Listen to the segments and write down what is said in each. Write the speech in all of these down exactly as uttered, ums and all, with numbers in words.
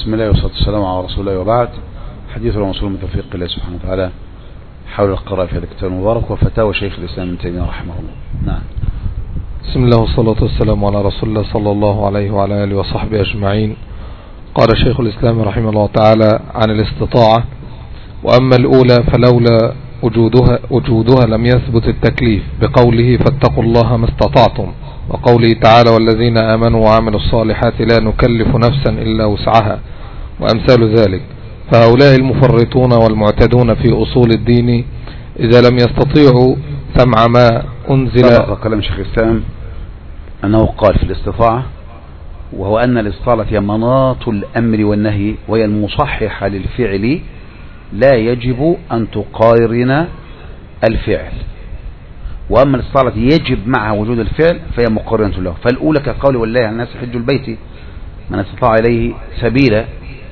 بسم الله والصلاة والسلام على رسول الله وبعد. حديث الرسول من توفيق الله سبحانه وتعالى حول القراءة في هذا الكتاب المبارك وفتاوى شيخ الإسلام ابن تيمية رحمه الله. نعم. بسم الله والصلاة والسلام على رسول الله صلى الله عليه وعلى آله وصحبه أجمعين. قال شيخ الإسلام رحمه الله تعالى عن الاستطاعة: وأما الأولى فلولا وجودها, وجودها لم يثبت التكليف بقوله فاتقوا الله ما استطعتم، وقوله تعالى والذين آمنوا وعملوا الصالحات لا نكلف نفسا إلا وسعها، وأمثال ذلك. فهؤلاء المفرطون والمعتدون في أصول الدين إذا لم يستطيعوا سمع ما أنزل. سبق كلام شيخ الإسلام أنه قال في الاستطاعة، وهو أن الاستطاعة هي مناط الأمر والنهي وهي المصححة للفعل، لا يجب أن تقارن الفعل. وأما الاستطاعة يجب معها وجود الفعل فهي مقارنة له. فالأولى كقول والله على الناس حج البيت من استطاع إليه سبيلا،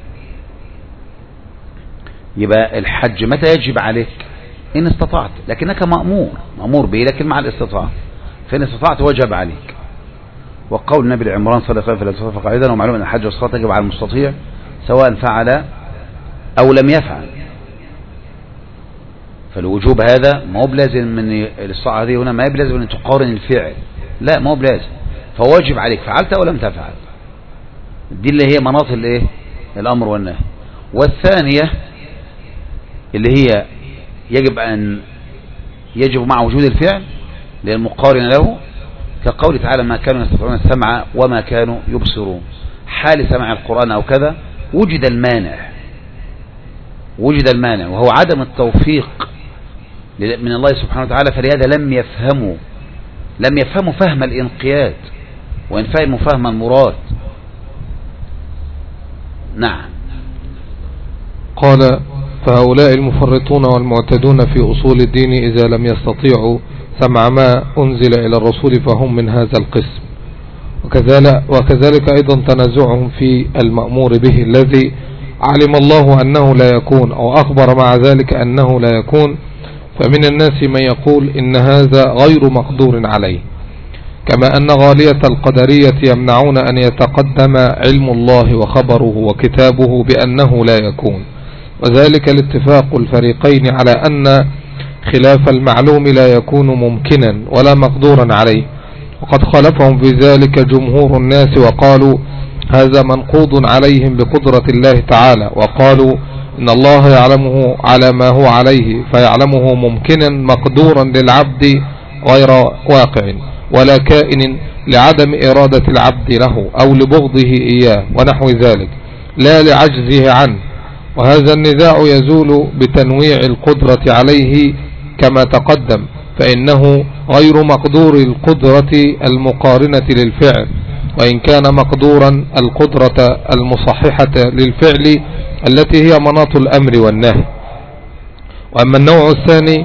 يبقى الحج متى يجب عليك؟ إن استطعت، لكنك مأمور مأمور به لكن مع الاستطاعة، فإن استطعت وجب عليك. وقول النبي لعمران صلى الله عليه وسلم فلا قاعدا، ومعلوم أن الحج والصلاة تجب على المستطيع سواء فعل أو لم يفعل. فالوجوب هذا ما هو بلازم من الاستطاعة هذه هنا، ما هو بلازم أن تقارن الفعل، لا ما هو بلازم، فواجب عليك فعلت أو لم تفعل. دي اللي هي مناط الايه الأمر والنهي. والثانية اللي هي يجب أن يجب مع وجود الفعل للمقارن له، كقول تعالى ما كانوا يستطيعون السمع وما كانوا يبصرون. حال سمع القرآن أو كذا وجد المانع وجد المانع وهو عدم التوفيق من الله سبحانه وتعالى، فلهذا لم يفهموا لم يفهموا فهم الانقياد، وإن فهموا فهم المراد. نعم. قال فهؤلاء المفرطون والمعتدون في أصول الدين إذا لم يستطيعوا سمع ما أنزل إلى الرسول فهم من هذا القسم. وكذلك, وكذلك أيضا تنازعهم في المأمور به الذي علم الله أنه لا يكون أو أخبر مع ذلك أنه لا يكون. فمن الناس من يقول إن هذا غير مقدور عليه، كما أن غالية القدرية يمنعون أن يتقدم علم الله وخبره وكتابه بأنه لا يكون، وذلك الاتفاق الفريقين على أن خلاف المعلوم لا يكون ممكنا ولا مقدورا عليه. وقد خالفهم في ذلك جمهور الناس وقالوا هذا منقوض عليهم بقدرة الله تعالى، وقالوا إن الله يعلمه على ما هو عليه فيعلمه ممكنا مقدورا للعبد غير واقع ولا كائن لعدم إرادة العبد له أو لبغضه إياه ونحو ذلك، لا لعجزه عنه. وهذا النزاع يزول بتنويع القدرة عليه كما تقدم، فإنه غير مقدور القدرة المقارنة للفعل، وإن كان مقدورا القدرة المصححة للفعل التي هي مناط الأمر والنهي. وأما النوع الثاني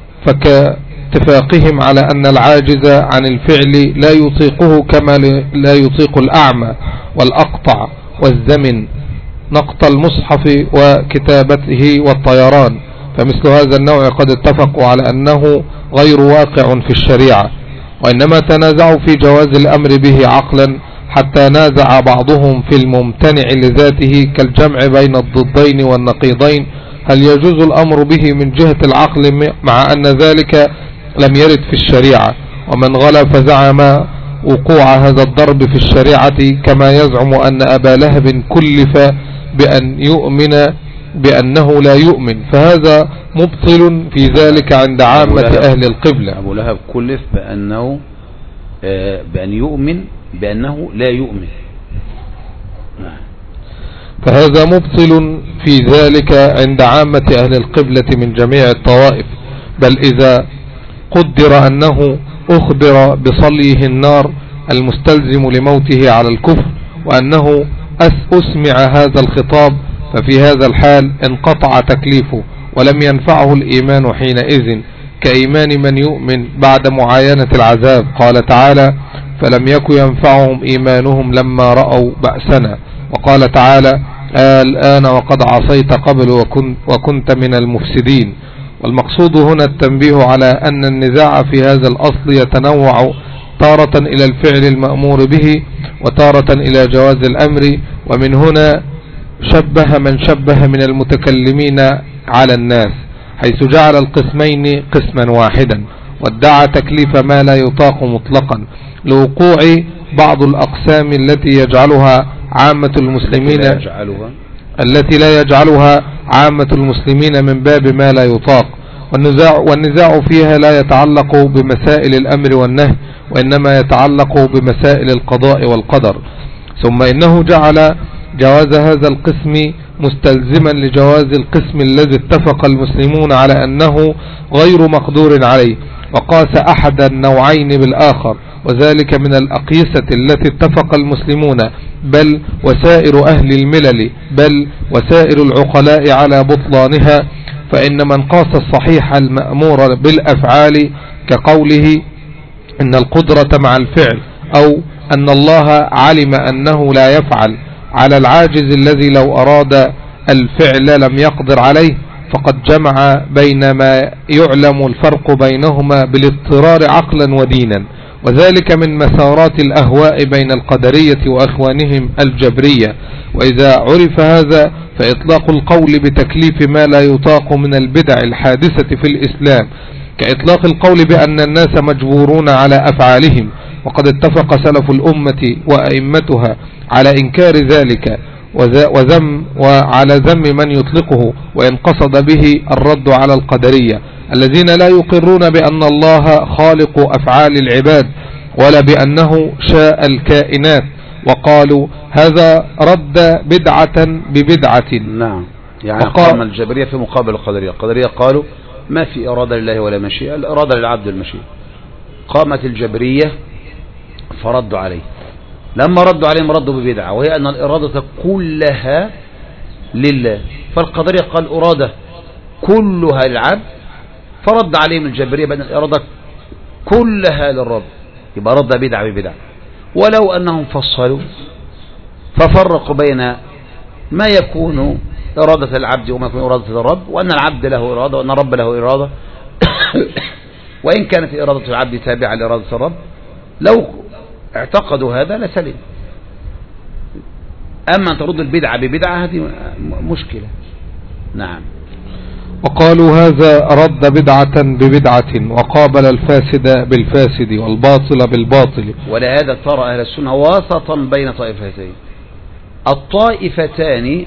فكاتفاقهم على أن العاجز عن الفعل لا يطيقه كما لا يطيق الأعمى والأقطع والزمن نقط المصحف وكتابته والطيران، فمثل هذا النوع قد اتفقوا على أنه غير واقع في الشريعة، وإنما تنازعوا في جواز الأمر به عقلا، حتى نازع بعضهم في الممتنع لذاته كالجمع بين الضدين والنقيضين، هل يجوز الأمر به من جهة العقل مع أن ذلك لم يرد في الشريعة. ومن غلا فزعم وقوع هذا الضرب في الشريعة، كما يزعم أن أبا لهب كلف بأن يؤمن بأنه لا يؤمن، فهذا مبطل في ذلك عند عامة أهل القبلة. أبو لهب كلف بأنه آه بأن يؤمن بأنه لا يؤمن، فهذا مبطل في ذلك عند عامة أهل القبلة من جميع الطوائف. بل إذا قدر أنه أخبر بصليه النار المستلزم لموته على الكفر، وأنه أسمع هذا الخطاب، ففي هذا الحال انقطع تكليفه ولم ينفعه الإيمان حينئذ، كإيمان من يؤمن بعد معاينة العذاب. قال تعالى فلم يكن ينفعهم إيمانهم لما رأوا بأسنا. وقال تعالى الآن وقد عصيت قبل وكنت, وكنت من المفسدين. والمقصود هنا التنبيه على أن النزاع في هذا الأصل يتنوع تارة إلى الفعل المأمور به وتارة إلى جواز الأمر، ومن هنا شبه من شبه من المتكلمين على الناس، حيث جعل القسمين قسما واحدا، وادعى تكليف ما لا يطاق مطلقا لوقوع بعض الأقسام التي يجعلها عامة المسلمين التي لا يجعلها عامة المسلمين من باب ما لا يطاق، والنزاع, والنزاع فيها لا يتعلق بمسائل الأمر والنهي، وإنما يتعلق بمسائل القضاء والقدر. ثم إنه جعل جواز هذا القسم مستلزما لجواز القسم الذي اتفق المسلمون على أنه غير مقدور عليه، وقاس أحد النوعين بالآخر، وذلك من الأقيسة التي اتفق المسلمون بل وسائر أهل الملل بل وسائر العقلاء على بطلانها. فإن من قاس الصحيح المأمور بالأفعال كقوله إن القدرة مع الفعل، أو أن الله علم أنه لا يفعل، على العاجز الذي لو أراد الفعل لم يقدر عليه، فقد جمع بين ما يعلم الفرق بينهما بالاضطرار عقلا ودينا، وذلك من مسارات الأهواء بين القدرية وأخوانهم الجبرية. وإذا عرف هذا فإطلاق القول بتكليف ما لا يطاق من البدع الحادثة في الإسلام كإطلاق القول بأن الناس مجبورون على أفعالهم، وقد اتفق سلف الأمة وأئمتها على إنكار ذلك وذم وعلى ذم من يطلقه، وإن قصد به الرد على القدرية الذين لا يقرون بأن الله خالق أفعال العباد ولا بأنه شاء الكائنات، وقالوا هذا رد بدعة ببدعة. نعم، يعني قام الجبرية في مقابل القدرية. القدرية قالوا ما في إرادة لله ولا مشيئة، الإرادة للعبد المشيئة. قامت الجبرية فردوا عليه، لما ردوا عليهم ردوا ببدعة، وهي أن الإرادة كلها لله. فالقدرية قال إرادة كلها للعبد، فرد عليهم الجبرية بأن الإرادة كلها للرب، يبقى رد بدعة ببدعة. ولو أنهم فصلوا ففرقوا بين ما يكون إرادة العبد وما يكون إرادة الرب، وأن العبد له إرادة وأن الرب له إرادة وإن كانت إرادة العبد تابعة لإرادة الرب، لو اعتقدوا هذا لسلم. أما أن ترد البدعة ببدعة هذه مشكلة. نعم. وقالوا هذا رد بدعة ببدعة، وقابل الفاسد بالفاسد والباطل بالباطل. ولهذا ترى أهل السنة وسطا بين طائفتين. الطائفتان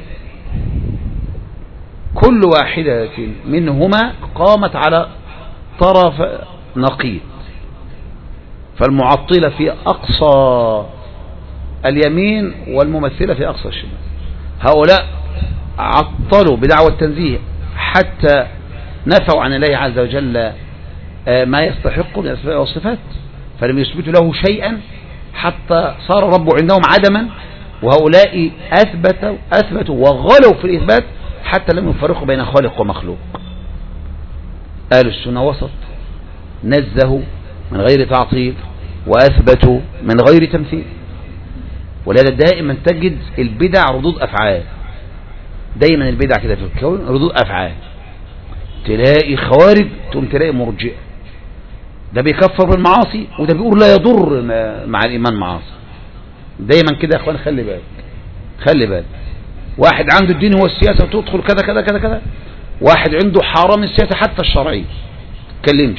كل واحدة منهما قامت على طرف نقيض، فالمعطلة في أقصى اليمين والممثلة في أقصى الشمال. هؤلاء عطلوا بدعوى التنزيه حتى نفوا عن الله عز وجل ما يستحق من الأسماء والصفات، فلم يثبتوا له شيئا حتى صار رب عندهم عدما، وهؤلاء أثبتوا, أثبتوا وغلوا في الإثبات حتى لم يفرقوا بين خالق ومخلوق. أهل السنة وسط، نزهوا من غير تعطيل وأثبتوا من غير تمثيل. ولهذا دائما تجد البدع ردود أفعال، دايما البدع كده في الكون ردود أفعال. تلاقي خوارج تقوم تلاقي مرجئة، ده بيكفر بالمعاصي وده بيقول لا يضر مع الإيمان معاصي. دايما كده يا اخوان، خلي بالك خلي بالك. واحد عنده الدين هو السياسة وتدخل كذا كذا كذا كذا، واحد عنده حرام السياسة حتى الشرعي تكلمش،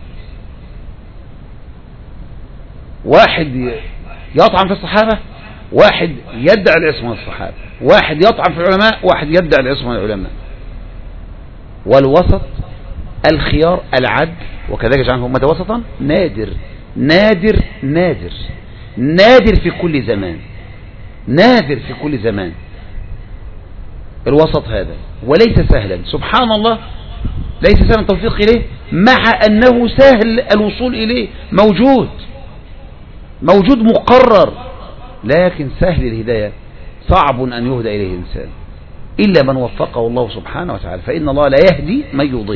واحد يطعن في الصحابة، واحد يدعي العصمة من الصحابة، واحد يطعن في العلماء، واحد يدعي العصمة من العلماء. والوسط الخيار العدل، وكذلك جعلهم أمة وسطا، نادر نادر نادر نادر في كل زمان، نادر في كل زمان الوسط هذا، وليس سهلا. سبحان الله، ليس سهلا التوفيق إليه، مع أنه سهل الوصول إليه، موجود موجود مقرر، لكن سهل الهداية، صعب أن يهدى إليه الإنسان إلا من وفقه الله سبحانه وتعالى، فإن الله لا يهدي من يضل.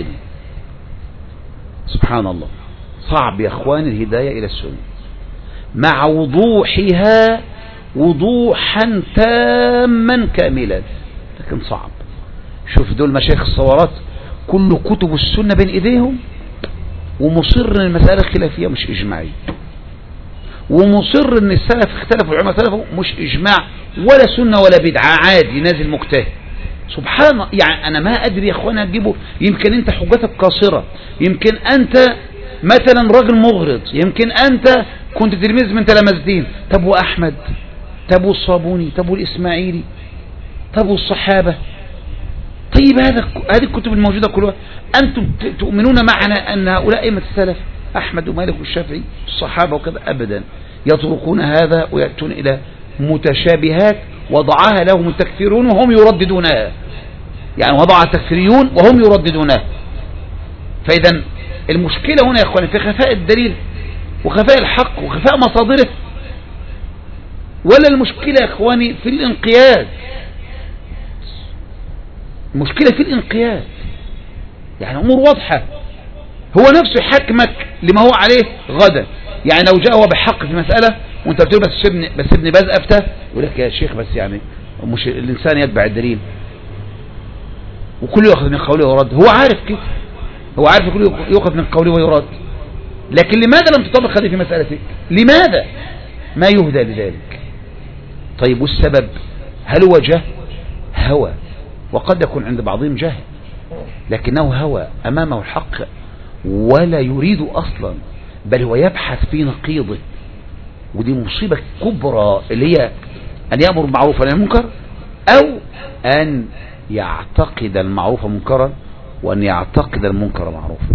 سبحان الله، صعب يا أخوان الهداية إلى السنة مع وضوحها وضوحا تاما كاملا، لكن صعب. شوف دول مشايخ الصورات كل كتب السنة بين إيديهم، ومصر المسألة خلافية مش إجماعية، ومصر ان السلف اختلفوا العلماء اختلفوا، مش اجماع ولا سنة ولا بدعة، عادي نازل مجتهد. سبحان الله، يعني انا ما ادري يا اخوانا اجيبه. يمكن انت حجتك قاصرة، يمكن انت مثلا راجل مغرض، يمكن انت كنت تلميذ من تلامذتين. طب واحمد، طب والصابوني، طب والاسماعيلي، طب والصحابة، طيب هذا هذه الكتب الموجودة كلها انتم تؤمنون معنا ان هؤلاء ائمة السلف احمد ومالك والشافعي الصحابة وكذا؟ ابدا، يتركون هذا ويأتون الى متشابهات وضعها لهم التكفيرون وهم يرددونها، يعني وضع التكفيريون وهم يرددونها. فإذا المشكلة هنا يا اخواني في خفاء الدليل وخفاء الحق وخفاء مصادره، ولا المشكلة يا اخواني في الانقياد؟ المشكلة في الانقياد، يعني امور واضحة، هو نفسه يحكمك لما هو عليه غدا. يعني لو جاء هو بحق في مسألة وانت بتقول بس ابن بس ابن باز افتى، يقول لك يا شيخ بس يعني مش الانسان يتبع الدليل وكل يأخذ من قوله ويرد. هو عارف كده، هو عارف كل يأخذ من قوله ويرد، لكن لماذا لم تطبق هذه في مسألتك؟ لماذا ما يهدى لذلك؟ طيب والسبب هل هو جهل؟ هوى، وقد يكون عند بعضهم جهل لكنه هوى أمامه الحق ولا يريد أصلا، بل هو يبحث في نقيضه. ودي مصيبة كبرى اللي هي أن يأمر بالمعروف ونهى عن المنكر، أو أن يعتقد المعروف منكرا وأن يعتقد المنكر معروفا.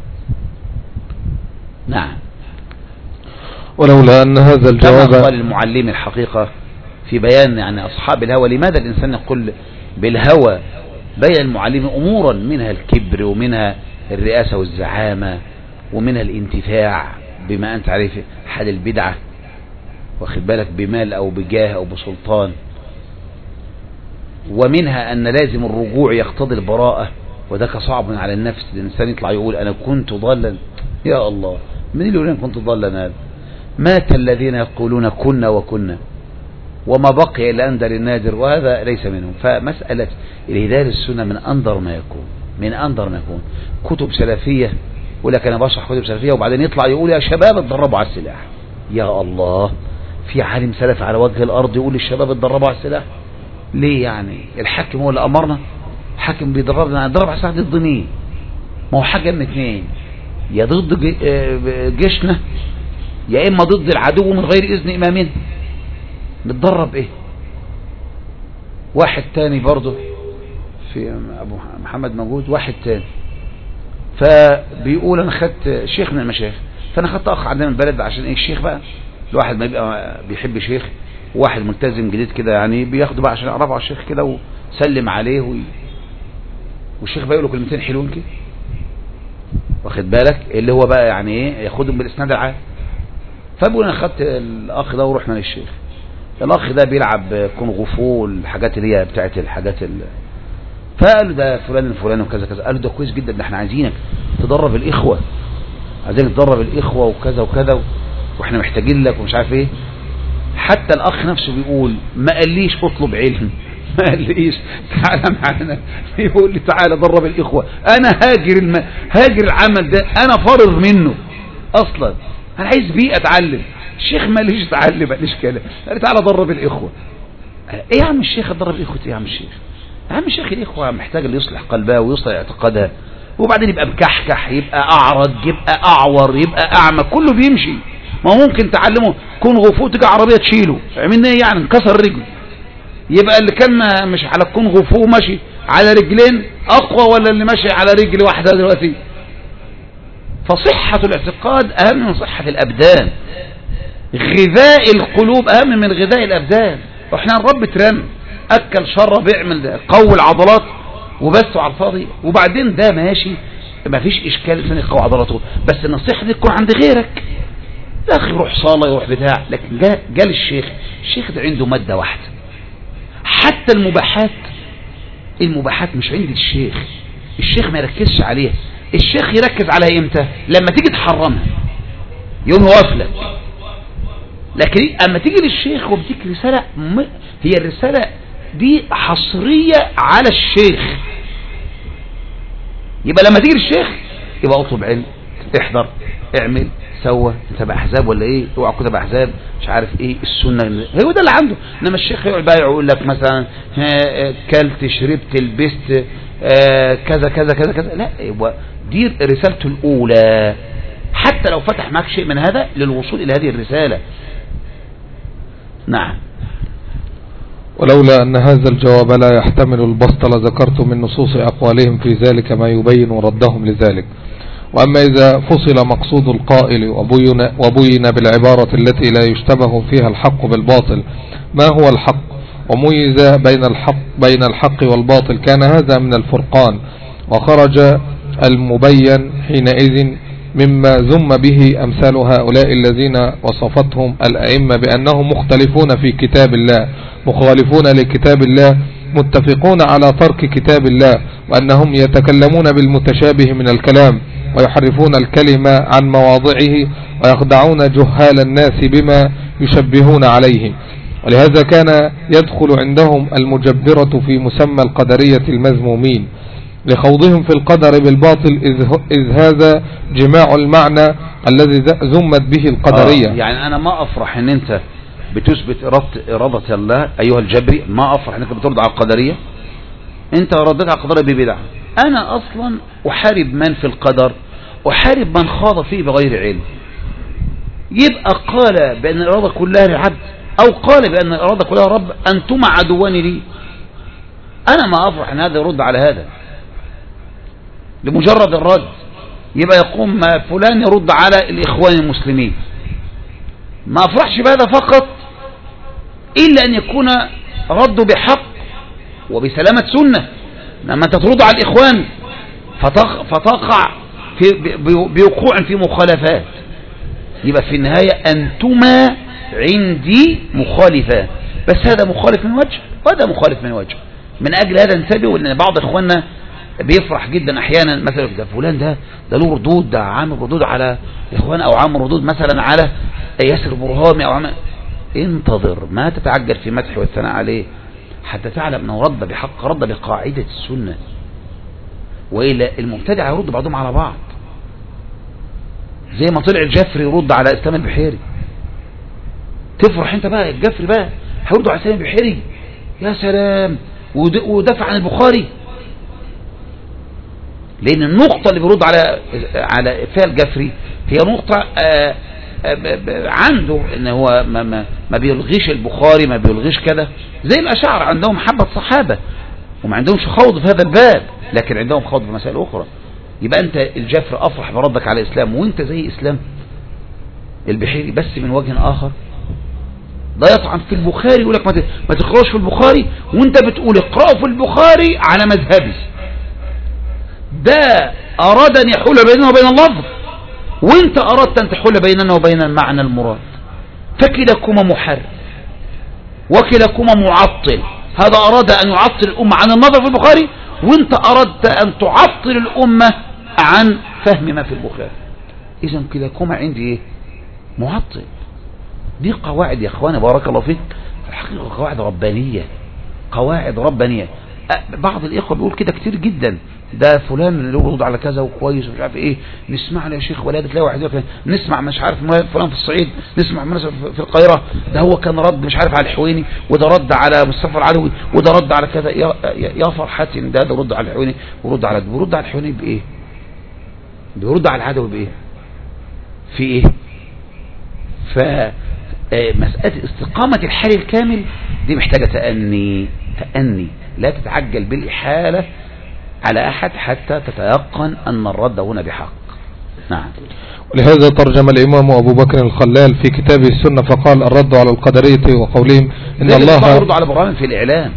نعم. ولولا أن هذا الجواب كما قال المعلم الحقيقة في بيان يعني أصحاب الهوى، لماذا الإنسان يقول بالهوى؟ بين المعلم أمورا منها الكبر ومنها الرئاسة والزعامة ومنها الانتفاع بما أنت عليه في حال البدعة، واخد بالك، بمال أو بجاه أو بسلطان، ومنها أن لازم الرجوع يقتضي البراءة، وذاك صعب على النفس. الإنسان يطلع يقول أنا كنت ضالا، يا الله من اللي يقول أنا كنت ضالا؟ هذا مات الذين يقولون كنا وكنا وما بقي إلا أندر النادر، وهذا ليس منهم. فمسألة الهداية للسنة من أندر ما يكون، من أندر ما يكون. كتب سلفية يقول لك أنا بشرح كتب سلفية وبعدين يطلع يقول يا شباب اتدربوا على السلاح. يا الله، في عالم سلف على وجه الأرض يقول للشباب اتدربوا على السلاح؟ ليه يعني؟ الحاكم هو اللي أمرنا؟ الحاكم بيدربنا نتدرب على السلاح ضد مين؟ ما هو حاجة من اثنين، يا ضد جيشنا يا إما ضد العدو من غير إذن إمامنا. نتدرب إيه؟ واحد تاني برضه في أبو محمد موجود، واحد تاني فبيقول أنا خدت شيخ من المشايخ، فأنا خدت أخ عندنا من البلد عشان إيه الشيخ بقى الواحد ما يبقى بيحب شيخ، واحد ملتزم جديد كده يعني بياخده بقى عشان يعرفه على الشيخ كده وسلم عليه وي... والشيخ بقى يقول له كلمتين حلوين كده، واخد بالك، اللي هو بقى يعني ايه ياخدهم بالاسناد العام. فبقول انا خدت الاخ ده ورحنا للشيخ، الاخ ده بيلعب كونغ فو الحاجات اللي هي بتاعت الحاجات اللي فقال له ده فلان الفلاني وكذا كذا. قال له ده كويس جدا، ده احنا عايزينك تدرب الاخوه، عايزين تدرب الاخوه وكذا وكذا واحنا محتاجين لك ومش عارف ايه. حتى الاخ نفسه بيقول ما قاليش اطلب علم، ما قاليش تعالى معانا، بيقول لي تعالى درب الاخوه. انا هاجر الم... هاجر العمل ده، انا فارغ منه اصلا، انا عايز بيه اتعلم. الشيخ ما ليش اتعلم، ما ليش كلام، قال تعالى درب الاخوه. ايه يا عم الشيخ ادرب الاخوه؟ ايه يا عم الشيخ؟ يا عم الشيخ الاخوه محتاج اللي يصلح قلبها ويصلح اعتقادها، وبعدين يبقى مكحكح، يبقى اعرج، يبقى اعور، يبقى اعمى، كله بيمشي. ما ممكن تعلمه كونغ فو تيجي عربيه تشيله، عملنا ايه يعني؟ انكسر رجله. يبقى اللي كان مش على الكونغ فو ماشي على رجلين اقوى ولا اللي ماشي على رجل واحده دلوقتي؟ فصحه الاعتقاد اهم من صحه الابدان، غذاء القلوب اهم من غذاء الابدان. واحنا الرب ترم اكل شرب يعمل ده قوي العضلات وبس على الفاضي، وبعدين ده ماشي ما فيش اشكال ثاني يقوي عضلاته، بس النصيحه دي تكون عند غيرك. يا اخي يروح صاله يروح بتاع، لكن جاء جا الشيخ، الشيخ ده عنده ماده واحده. حتى المباحات، المباحات مش عند الشيخ، الشيخ ما يركزش عليها. الشيخ يركز عليها امتى؟ لما تيجي تحرمها يوم وافلك. لكن اما تيجي للشيخ وبتيجي رساله م... هي الرساله دي حصريه على الشيخ، يبقى لما تيجي للشيخ يبقى اطلب علم، احضر، اعمل، سوى انت بأحزاب ولا ايه، اوعى كده بأحزاب مش عارف ايه السنة، هو ده اللي عنده. انما الشيخ يقعد بقى يقول لك مثلا كلت شربت لبست كذا كذا كذا كذا، لا هو دي رسالته الاولى، حتى لو فتح معك شيء من هذا للوصول الى هذه الرسالة. نعم. ولولا أن هذا الجواب لا يحتمل البسط لذكرت من نصوص أقوالهم في ذلك ما يبين ردهم لذلك. وأما إذا فصل مقصود القائل وبين, وبين بالعبارة التي لا يشتبه فيها الحق بالباطل ما هو الحق، وميز بين الحق, بين الحق والباطل، كان هذا من الفرقان، وخرج المبين حينئذ مما ذم به أمثال هؤلاء الذين وصفتهم الأئمة بأنهم مختلفون في كتاب الله، مخالفون لكتاب الله، متفقون على ترك كتاب الله، وأنهم يتكلمون بالمتشابه من الكلام ويحرفون الكلمة عن مواضعه ويخدعون جهال الناس بما يشبهون عليه. ولهذا كان يدخل عندهم المجبرة في مسمى القدرية المذمومين لخوضهم في القدر بالباطل، إذ هذا جماع المعنى الذي ذمت به القدرية. آه يعني أنا ما أفرح أن أنت بتثبت إرادة الله أيها الجبري، ما أفرح أنك بترد على القدرية، أنت ردت على القدرية ببدعة. أنا أصلا أحارب من في القدر، أحارب من خاض فيه بغير علم. يبقى قال بأن الإرادة كلها للعبد، أو قال بأن الإرادة كلها رب، أنتم عدوان لي. أنا ما أفرح أن هذا يرد على هذا لمجرد الرد. يبقى يقوم فلان يرد على الإخوان المسلمين، ما أفرحش بهذا فقط، إلا أن يكون رد بحق وبسلامة سنة. لما أنت ترد على الإخوان فتقع في بوقوع في مخالفات، يبقى في النهاية أنتما عندي مخالفات، بس هذا مخالف من وجه وهذا مخالف من وجه. من أجل هذا انتبهوا أن بعض إخواننا بيفرح جدا أحيانا مثلا ده فلان ده ده له ردود، ده عامل ردود على إخوان، أو عامل ردود مثلا على ياسر برهامي، أو عامل. انتظر، ما تتعجل في مدح والثناء عليه حتى تعلم أنه رد بحق، رد بقاعدة السنة، وإلا المبتدع يرد بعضهم على بعض، زي ما طلع الجفري يرد على إسلام البحيري. تفرح انت بقى الجفري بقى هيردوا على إسلام البحيري، يا سلام، ودفع عن البخاري، لأن النقطة اللي بيرد على على فيها الجفري هي نقطة آآ آآ عنده ان هو ما, ما, ما بيلغيش البخاري، ما بيلغيش كده، زي الأشاعرة عندهم حبة صحابة وما عندهمش خوض في هذا الباب، لكن عندهم خوض في مسائل أخرى. يبقى أنت الجفر أفرح بردك على الإسلام وأنت زي إسلام البحيري بس من وجه آخر. ده يطعن في البخاري يقول لك ما تقرأش في البخاري، وأنت بتقول اقرأوا في البخاري على مذهبي. ده أراد أن يحول بيننا وبين اللفظ، وانت أردت أن تحول بيننا وبين المعنى المراد، فكلكما محرف وكلكما معطل. هذا أراد أن يعطل الأمة عن النظر في البخاري، وانت أردت أن تعطل الأمة عن فهم ما في البخاري. إذن كلكما عندي إيه؟ معطل. دي قواعد يا أخواني بارك الله فيك، الحقيقة قواعد ربانية، قواعد ربانية. بعض الإخوة بيقول كده كتير جدا، ده فلان اللي يرد على كذا وكويس ومش عارف ايه، نسمع له يا شيخ ولا تلاقي واحد يقول نسمع مش عارف فلان في الصعيد، نسمع مثلا في القاهره ده هو كان رد مش عارف على الحويني، وده رد على مصطفى العدوي، وده رد على كذا. يا يا فرحتي ان ده ده رد على الحويني ورد على ده. بيرد على الحويني بايه؟ بيرد على العدوي بايه؟ في ايه؟ ف مساله استقامه الحال الكامل دي محتاجه تأني تأني لا تتعجل بالإحالة على أحد حتى تتيقن أن الرد هنا بحق. نعم. ولهذا ترجم الإمام أبو بكر الخلال في كتابه السنة فقال الرد على القدرية وقولهم إن الله يرد على برهان في الإعلام،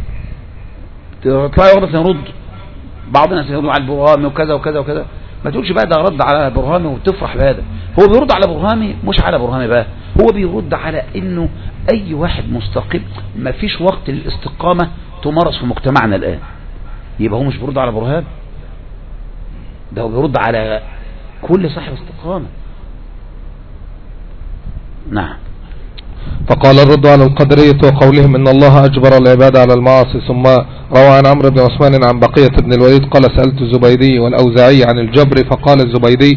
تطلع يرد يرد بعض الناس يرد على البرهامي وكذا وكذا وكذا، ما تقولش بقى ده رد على برهامي وتفرح بهذا. هو بيرد على برهامي مش على برهامي بقى، هو بيرد على إنه أي واحد مستقيم ما فيش وقت للاستقامة تمارس في مجتمعنا الآن. يبقى هو مش بيرد على برهان، ده هو بيرد على كل صاحب استقامة. نعم. فقال الرد على القدرية وقولهم إن الله أجبر العباد على المعاصي. ثم روى عن عمرو بن عثمان عن بقية بن الوليد قال سألت الزبيدي والأوزاعي عن الجبر، فقال الزبيدي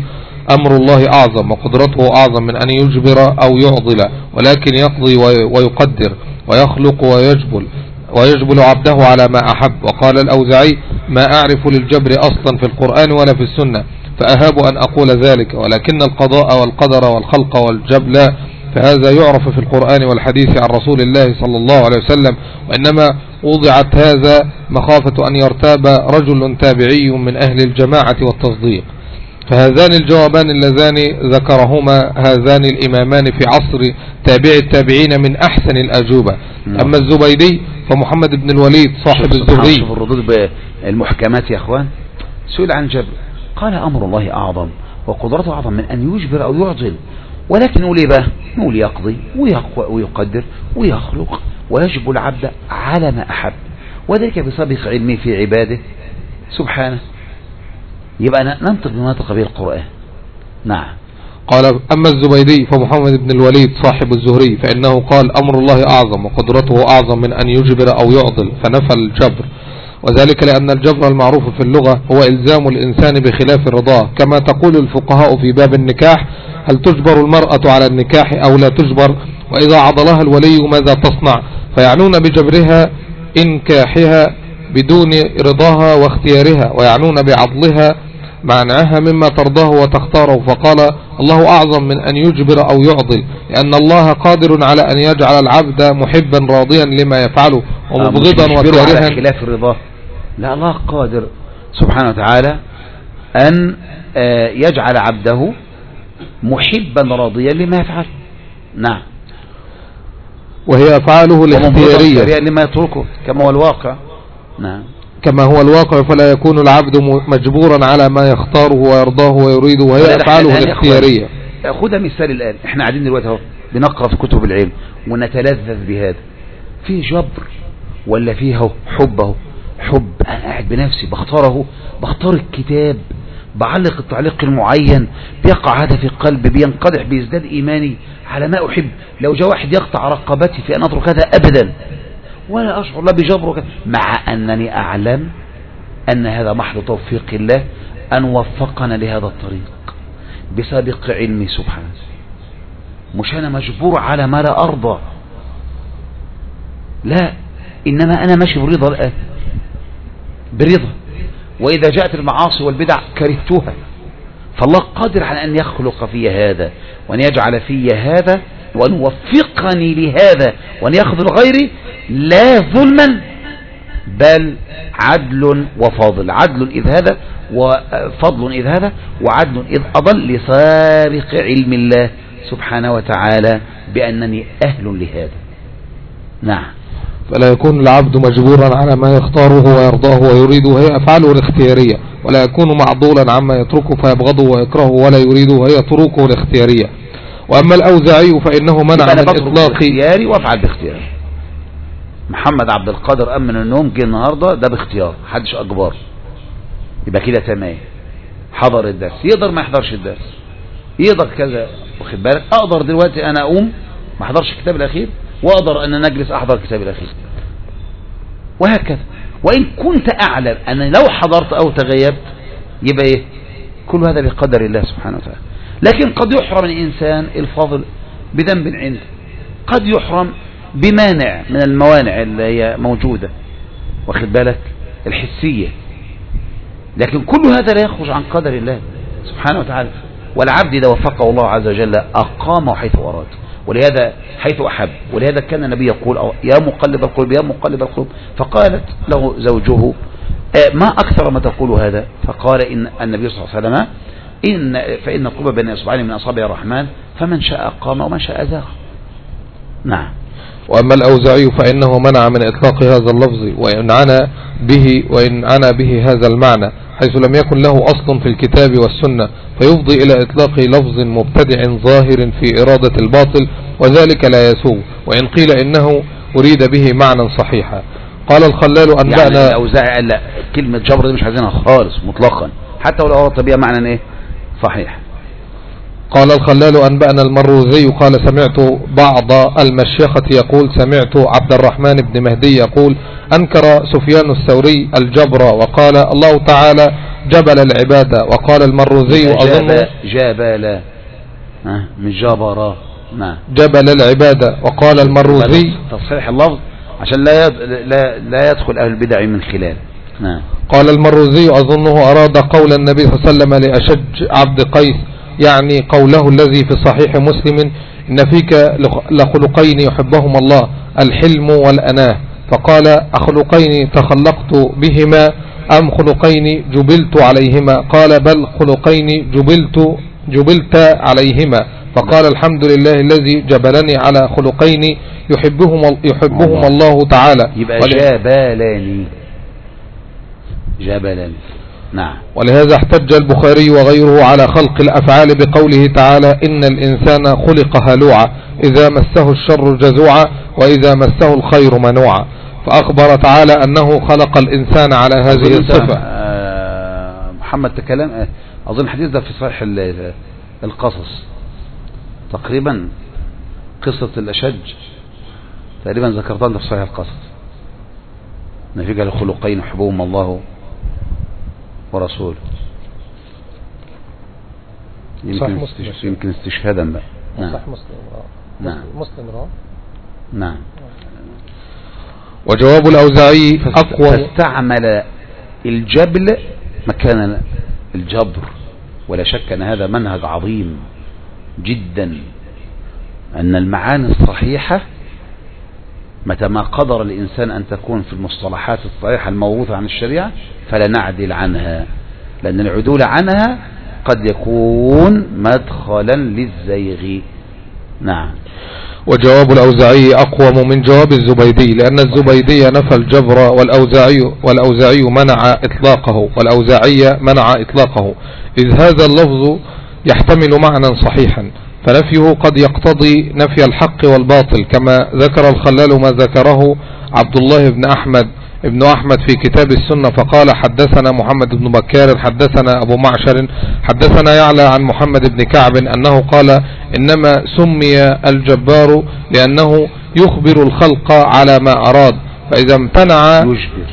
أمر الله أعظم وقدرته أعظم من أن يجبر أو يعضل، ولكن يقضي ويقدر ويخلق ويجبل ويجبل عبده على ما أحب. وقال الأوزاعي: ما أعرف للجبر أصلا في القرآن ولا في السنة، فأهاب أن أقول ذلك، ولكن القضاء والقدر والخلق والجبل فهذا يعرف في القرآن والحديث عن رسول الله صلى الله عليه وسلم، وإنما وضعت هذا مخافة أن يرتاب رجل تابعي من أهل الجماعة والتصديق. فهذان الجوابان اللذان ذكرهما هذان الإمامان في عصر تابع التابعين من أحسن الأجوبة. أما الزبيدي فمحمد بن الوليد صاحب الزهري. شوف الردود بالمحكمات يا أخوان. سئل عن جبر قال: أمر الله أعظم وقدرته أعظم من أن يجبر أو يعضل، ولكن نقول إيه بقى؟ نقول يقضي ويقدر ويخلق ويجب العبد على ما أحب، وذلك بسابق علمه في عباده سبحانه. يبقى ننطق بمنطق به القرآن. نعم. قال: أما الزبيدي فمحمد بن الوليد صاحب الزهري فإنه قال: أمر الله أعظم وقدرته أعظم من أن يجبر أو يعضل، فنفى الجبر، وذلك لأن الجبر المعروف في اللغة هو إلزام الإنسان بخلاف الرضا، كما تقول الفقهاء في باب النكاح: هل تجبر المرأة على النكاح أو لا تجبر؟ وإذا عضلها الولي ماذا تصنع؟ فيعنون بجبرها إنكاحها بدون رضاها واختيارها، ويعنون بعضلها معنعها مما ترضاه وتختاره. فقال: الله أعظم من أن يجبر أو يعضل، لأن الله قادر على أن يجعل العبد محبا راضيا لما يفعله ومبغضا وكارها على خلاف الرضا. لا، الله قادر سبحانه وتعالى أن يجعل عبده محبا راضيا لما يفعل. نعم. وهي أفعاله الاختيارية لما يتركه كما هو الواقع. نعم. كما هو الواقع، فلا يكون العبد مجبورا على ما يختاره ويرضاه ويريده، وهي أفعاله الاختيارية. خذها مثال الآن، احنا قاعدين دلوقتي اهو بنقرأ في كتب العلم ونتلذذ بهذا، فيه جبر ولا فيه حبه؟ حب. أنا قاعد بنفسي بختاره، بختار الكتاب، بعلق التعليق المعين، بيقع هذا في قلبي، بينقدح، بيزداد إيماني على ما أحب. لو جاء واحد يقطع رقبتي في أن أترك هذا أبدا، ولا أشعر لا بجبر، مع أنني أعلم أن هذا محض توفيق الله أن وفقنا لهذا الطريق بسابق علمي سبحانه. مش أنا مجبور على ما لا أرضى، لا، إنما أنا ماشي برضا الآن، برضا. وإذا جاءت المعاصي والبدع كرهتها، فالله قادر على أن يخلق في هذا وأن يجعل في هذا وأن يوفقني لهذا وأن يأخذ غيري، لا ظلما بل عدل وفضل. عدل إذ هذا وفضل إذ هذا وعدل إذ أضل، لسابق علم الله سبحانه وتعالى بأنني أهل لهذا. نعم. فلا يكون العبد مجبورا على ما يختاره ويرضاه ويريده، وهي أفعاله الاختيارية، ولا يكون معضولا عما يتركه فيبغضه ويكرهه ولا يريده، وهي طرقه الاختيارية. وأما الأوزاعي فإنه منع من إطلاق اختياري وأفعل باختياري. محمد عبد القادر أمن النوم جه النهاردة، ده باختيار، محدش أجبار، يبقى كده تمام. حضر الدرس، يقدر ما يحضرش الدرس، يقدر كذا، واخد بالك؟ أقدر دلوقتي أنا أقوم ما أحضرش الكتاب الأخير، وأقدر أن نجلس أحضر الكتاب الأخير، وهكذا. وإن كنت أعلم أن لو حضرت أو تغيبت يبقى إيه؟ كل هذا بقدر الله سبحانه وتعالى. لكن قد يحرم الإنسان الفاضل بذنب عنده، قد يحرم بمانع من الموانع اللي هي موجودة، واخد بالك، الحسية، لكن كل هذا لا يخرج عن قدر الله سبحانه وتعالى. والعبد إذا وفقه الله عز وجل أقامه حيث أراد، ولهذا حيث أحب. ولهذا كان النبي يقول: يا مقلب القلوب يا مقلب القلوب. فقالت له زوجه: ما أكثر ما تقول هذا؟ فقال إن النبي صلى الله عليه وسلم: إن فإن القلوب بين إصبعين من أصابع الرحمن، فمن شاء قام ومن شاء زاغ. نعم. وأما الأوزاعي فإنه منع من إطلاق هذا اللفظ، وإن عنى به وإن عنى به هذا المعنى، حيث لم يكن له أصل في الكتاب والسنة، فيفضي إلى إطلاق لفظ مبتدع ظاهر في إرادة الباطل، وذلك لا يسوء، وإن قيل إنه أريد به معنى صحيحا. قال الخلال أنبأنا، يعني الأوزاعي قال لا، كلمة جبر دي مش عايزينها خالص مطلقا، حتى ولو أردت بها معنى إيه صحيح. قال الخلال أنبأنا المروزي قال: سمعت بعض المشيخة يقول: سمعت عبد الرحمن بن مهدي يقول: أنكر سفيان الثوري الجبر، وقال: الله تعالى جبل العبادة. وقال المروزي أظن جبل ها من جبرا نعم جبل العبادة. وقال المروزي تصحيح اللفظ عشان لا لا لا يدخل أهل البدع من خلال. نعم. قال المروزي أظنه أراد قول النبي صلى الله عليه وسلم لأشج عبد قيس، يعني قوله الذي في صحيح مسلم إن فيك لخلقين يحبهما الله الحلم والأناه، فقال أخلقين تخلقت بهما أم خلقين جبلت عليهما؟ قال بل خلقين جبلت جبلت عليهما. فقال الحمد لله الذي جبلني على خلقين يحبهم يحبهم الله تعالى. يبقى جبلاني جبلاني. نعم. ولهذا احتج البخاري وغيره على خلق الأفعال بقوله تعالى إن الإنسان خلق هلوعا إذا مسه الشر جزوعا وإذا مسه الخير منوعا، فأخبر تعالى أنه خلق الإنسان على هذه الصفة. محمد تكلم أظن الحديث ده في صحيح القصص تقريبا، قصة الأشج تقريبا ذكرتها في صحيح القصص، نفيك لخلقين يحبهم الله ورسوله. يمكن يمكن استشهادا بقى. نعم. صح مسلم. نعم. مسلم راه. نعم. وجواب الأوزاعي أقوى. فاستعمل الجبل مكان الجبر، ولا شك أن هذا منهج عظيم جدا، أن المعاني الصحيحة متى ما قدر الإنسان أن تكون في المصطلحات الصحيحة الموروثة عن الشريعة فلا نعدل عنها، لأن العدول عنها قد يكون مدخلا للزيغ. نعم. وجواب الأوزاعي أقوم من جواب الزبيدي، لأن الزبيدي نفى الجبر والأوزاعي والأوزاعي منع إطلاقه والأوزاعي منع إطلاقه، إذ هذا اللفظ يحتمل معنى صحيحا، فنفيه قد يقتضي نفي الحق والباطل، كما ذكر الخلال ما ذكره عبد الله بن أحمد ابن أحمد في كتاب السنة فقال حدثنا محمد بن بكار حدثنا أبو معشر حدثنا يعلى عن محمد بن كعب أنه قال إنما سمي الجبار لأنه يخبر الخلق على ما أراد، فإذا امتنع يجبر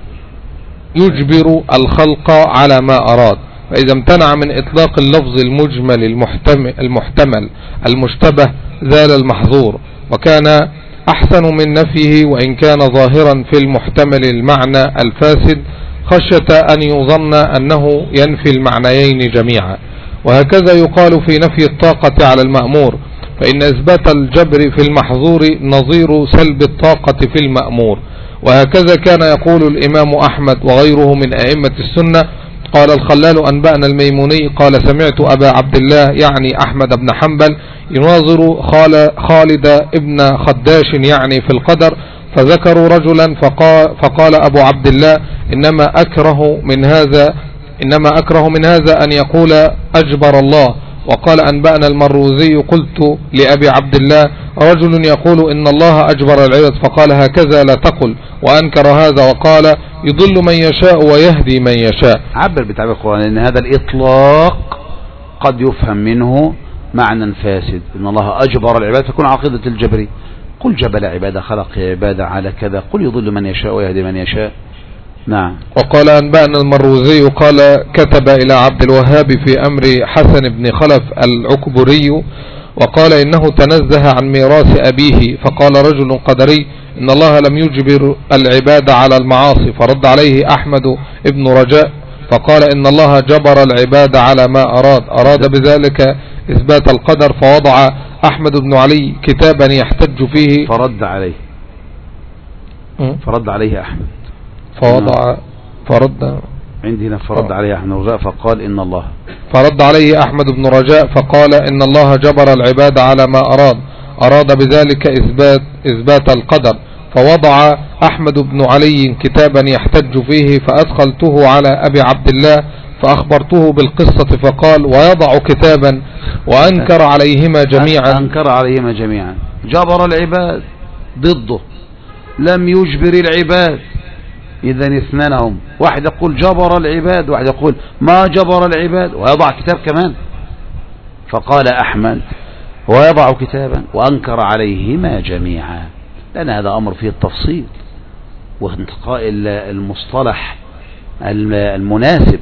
يجبر الخلق على ما أراد، فإذا امتنع من إطلاق اللفظ المجمل المحتمل, المحتمل المشتبه زال المحظور، وكان أحسن من نفيه وإن كان ظاهرا في المحتمل المعنى الفاسد خشية أن يظن أنه ينفي المعنيين جميعا. وهكذا يقال في نفي الطاقة على المأمور، فإن إثبات الجبر في المحظور نظير سلب الطاقة في المأمور. وهكذا كان يقول الإمام أحمد وغيره من أئمة السنة. قال الخلال أنبأنا الميموني قال سمعت أبا عبد الله يعني أحمد بن حنبل يناظر خالد ابن خداش يعني في القدر، فذكروا رجلا فقال, فقال أبو عبد الله إنما أكره من هذا إنما أكره من هذا أن يقول أجبر الله. وقال أنبأنا المروزي قلت لأبي عبد الله رجل يقول إن الله أجبر العباد، فقال هكذا لا تقل، وأنكر هذا وقال يضل من يشاء ويهدي من يشاء. عبر بتعبير القرآن لأن هذا الإطلاق قد يفهم منه معنى فاسد، إن الله أجبر العباد فكون عقيدة الجبري، قل جبل عبادة خلق عبادة على كذا، قل يضل من يشاء ويهدي من يشاء. نعم. وقال أنبأنا المروزي قال كتب إلى عبد الوهاب في أمر حسن بن خلف العكبري وقال إنه تنزه عن ميراث أبيه، فقال رجل قدري إن الله لم يجبر العباد على المعاصي، فرد عليه أحمد بن رجاء فقال إن الله جبر العباد على ما أراد أراد بذلك إثبات القدر، فوضع أحمد بن علي كتابا يحتج فيه فرد عليه فرد عليه أحمد فوضع فرد عندي هنا فرد عليه أحمد رجاء فقال إن الله فرد عليه أحمد بن رجاء فقال إن الله جبر العباد على ما أراد أراد بذلك إثبات إثبات القدر، فوضع أحمد بن علي كتابا يحتج فيه فأدخلته على أبي عبد الله فأخبرته بالقصة فقال ويضع كتابا وأنكر عليهما جميعا أنكر عليهما جميعا جبر العباد ضده لم يجبر العباد، إذن اثنانهم، واحد يقول جبر العباد واحد يقول ما جبر العباد، ويضع كتاب كمان. فقال أحمد ويضع كتابا وأنكر عليهما جميعا، لأن هذا أمر فيه التفصيل وانتقاء المصطلح المناسب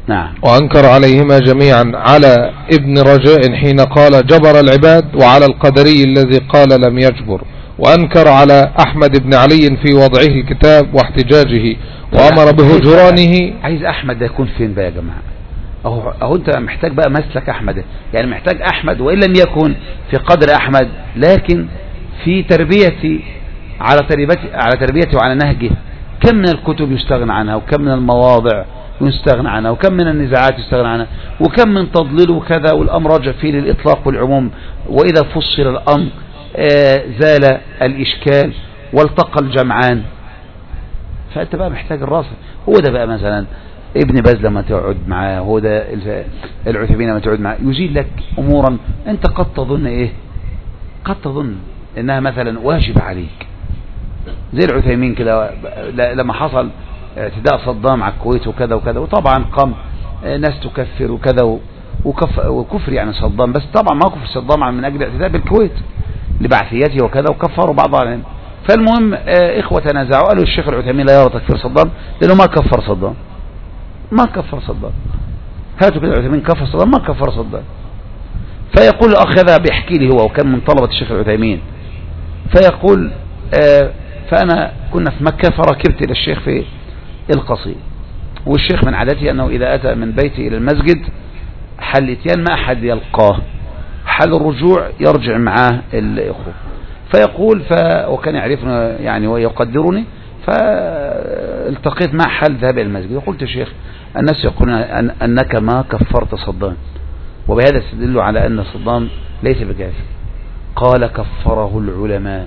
نعم. وأنكر عليهما جميعا على ابن رجاء حين قال جبر العباد، وعلى القدري الذي قال لم يجبر. وأنكر على أحمد بن علي في وضعه الكتاب واحتجاجه وأمر بهجرانه. عايز أحمد ده يكون فين بقى يا جماعة؟ أهو, أهو أنت محتاج بقى مسلك أحمد، يعني محتاج أحمد وإن لم يكن في قدر أحمد لكن في تربيتي على تربيتي على تربيتي وعلى نهجه. كم من الكتب يستغنى عنها، وكم من المواضع يستغنى عنها، وكم من النزاعات يستغنى عنها، وكم من تضليل وكذا، والأمر رجع فيه للإطلاق والعموم، وإذا فصل الأمر آه زال الإشكال والتقى الجمعان. فأنت بقى محتاج الراسة. هو ده بقى مثلا ابن باز لما تقعد معاه، هو ده العثيمين لما تقعد معاه يزيل لك أمورا أنت قد تظن إيه قد تظن إنها مثلا واجب عليك، زي العثيمين كده لما حصل اعتداء صدام على الكويت وكذا وكذا، وطبعا قام ناس تكفر وكذا وكف وكفر يعني صدام، بس طبعا ما كفر صدام من أجل اعتداء بالكويت لبعثيته وكذا، وكفروا بعضهم. فالمهم إخوة تنازعوا، قالوا الشيخ العثيمين لا يرى تكفير صدام لأنه ما كفر صدام، ما كفر صدام. هاتوا كده العثيمين كفر صدام؟ ما كفر صدام. فيقول الأخ هذا بيحكي لي هو، وكان من طلبة الشيخ العثيمين، فيقول آه فأنا كنا في مكة فركبت إلى الشيخ في القصيم، والشيخ من عادته أنه إذا أتى من بيته إلى المسجد حل إتيان ما أحد يلقاه، حل الرجوع يرجع معاه الإخوة. فيقول ف... وكان يعرفنا يعني ويقدرني، فالتقيت مع حل ذهب إلى المسجد وقلت يا شيخ الناس يقولون أن... أنك ما كفرت صدام، وبهذا استدل على أن صدام ليس بكافر. قال كفره العلماء.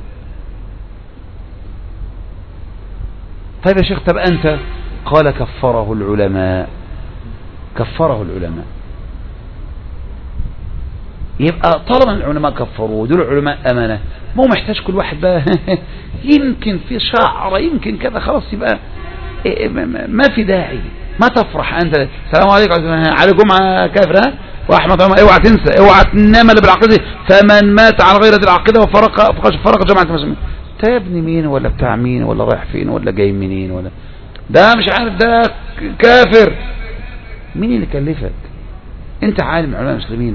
طيب يا شيخ طب أنت؟ قال كفره العلماء، كفره العلماء. يبقى طالما العلماء كفروا دول علماء أمانة، مو محتاج كل واحد بقى يمكن في شعر يمكن كذا، خلاص يبقى ما في داعي، ما تفرح أنت. السلام عليكم على جمعة كافر ها وأحمد عمر، اوعى تنسى، اوعى تنام اللي بالعقيدة، فمن مات على غير العقيدة وفرق فرق جماعة المسلمين. انت يا ابني مين ولا بتاع مين ولا رايح فين ولا جاي منين ولا ده مش عارف ده كافر؟ مين اللي كلفك؟ انت عالم علماء المسلمين،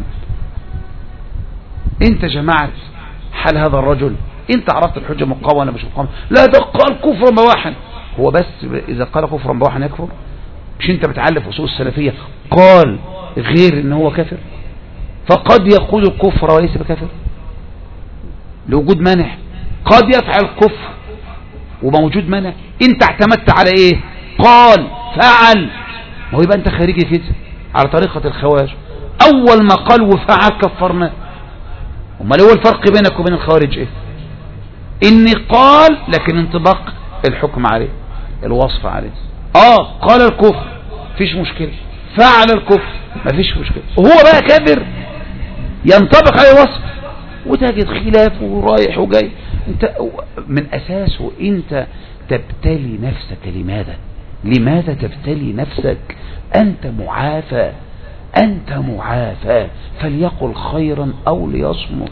انت جمعت حال هذا الرجل، انت عرفت الحجة مقاومة ولا مش مقاومة؟ لا ده قال كفرا بواحا. هو بس اذا قال كفرا بواحا يكفر؟ مش انت بتعلف اصول السلفية قال غير ان هو كافر؟ فقد يقول الكفر وليس بكافر لوجود مانع، قد يفعل كفر وموجود مانع. انت اعتمدت على ايه؟ قال فعل، ما هو يبقى انت خارجي كده على طريقة الخوارج، اول ما قال وفعل كفرنا. امال هو الفرق بينك وبين الخوارج ايه؟ اني قال لكن انطباق الحكم عليه الوصف عليه. اه قال الكفر فيش مشكلة، فعل الكفر مفيش مشكلة، وهو بقى كافر ينطبق عليه وصف، وتجد خلاف ورايح وجاي. انت من اساسه انت تبتلي نفسك. لماذا لماذا تبتلي نفسك؟ انت معافى، انت معافى، فليقل خيرا او ليصمت.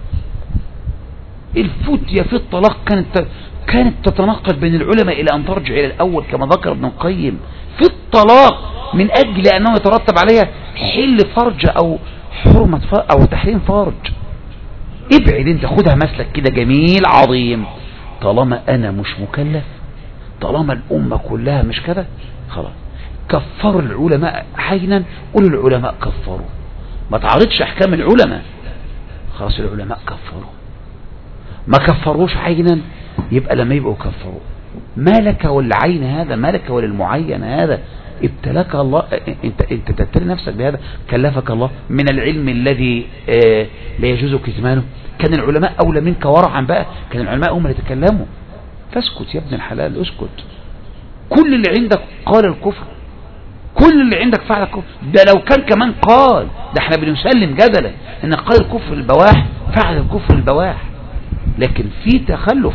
الفتية في الطلاق كانت كانت تتنقل بين العلماء الى ان ترجع الى الاول كما ذكر ابن القيم في الطلاق، من اجل انه يترتب عليها حل فرج او حرمة فرج او تحريم فرج. ابعد انت، خدها مسلك كده جميل عظيم، طالما انا مش مكلف، طالما الامة كلها مش كده، خلاص كفروا العلماء عينا، قولوا العلماء كفروا، ما تعرضش احكام العلماء، خلاص العلماء كفروا. ما كفروش عينا يبقى لما يبقوا كفروا. ما لك والعين هذا، ما لك وللمعين هذا، ابتلاك الله، انت انت تبتلي نفسك بهذا، كلفك الله من العلم الذي آه لا يجوز كتمانه. كان العلماء اولى منك ورعا بقى، كان العلماء هم اللي يتكلموا. فاسكت يا ابن الحلال، اسكت. كل اللي عندك قال الكفر، كل اللي عندك فعل الكفر. ده لو كان كمان قال، ده احنا بنسلم جدلا ان قال الكفر البواح، فعل الكفر البواح، لكن في تخلف